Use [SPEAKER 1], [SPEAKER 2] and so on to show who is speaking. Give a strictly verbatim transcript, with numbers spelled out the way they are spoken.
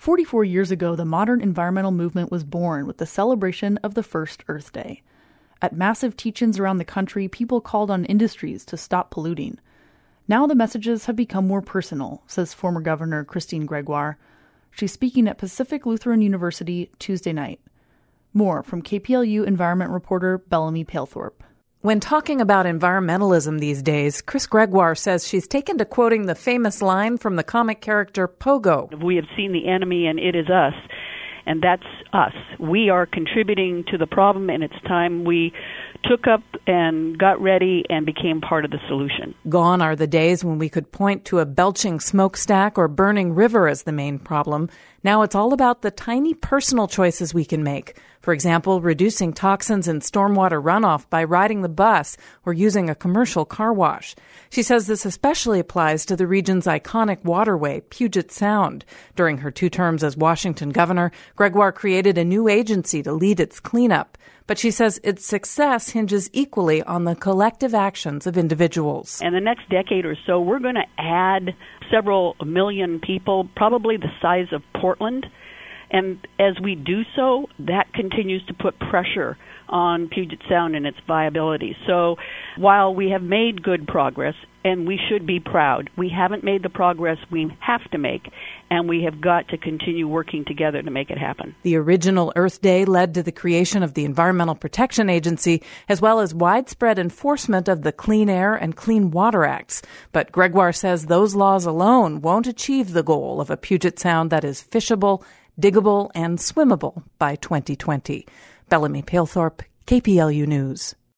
[SPEAKER 1] forty-four years ago, the modern environmental movement was born with the celebration of the first Earth Day. At massive teach-ins around the country, people called on industries to stop polluting. Now the messages have become more personal, says former Governor Christine Gregoire. She's speaking at Pacific Lutheran University Tuesday night. More from K P L U environment reporter Bellamy Palethorpe.
[SPEAKER 2] When talking about environmentalism these days, Chris Gregoire says she's taken to quoting the famous line from the comic character Pogo.
[SPEAKER 3] We have seen the enemy and it is us, and that's us. We are contributing to the problem, and it's time we took up and got ready and became part of the solution.
[SPEAKER 2] Gone are the days when we could point to a belching smokestack or burning river as the main problem. Now it's all about the tiny personal choices we can make. For example, reducing toxins in stormwater runoff by riding the bus or using a commercial car wash. She says this especially applies to the region's iconic waterway, Puget Sound. During her two terms as Washington governor, Gregoire created a new agency to lead its cleanup. But she says its success hinges equally on the collective actions of individuals.
[SPEAKER 3] In the next decade or so, we're going to add several million people, probably the size of Portland. And as we do so, that continues to put pressure on Puget Sound and its viability. So while we have made good progress, and we should be proud, we haven't made the progress we have to make, and we have got to continue working together to make it happen.
[SPEAKER 2] The original Earth Day led to the creation of the Environmental Protection Agency, as well as widespread enforcement of the Clean Air and Clean Water Acts. But Gregoire says those laws alone won't achieve the goal of a Puget Sound that is fishable, diggable, and swimmable by twenty twenty. Bellamy Palethorpe, K P L U News.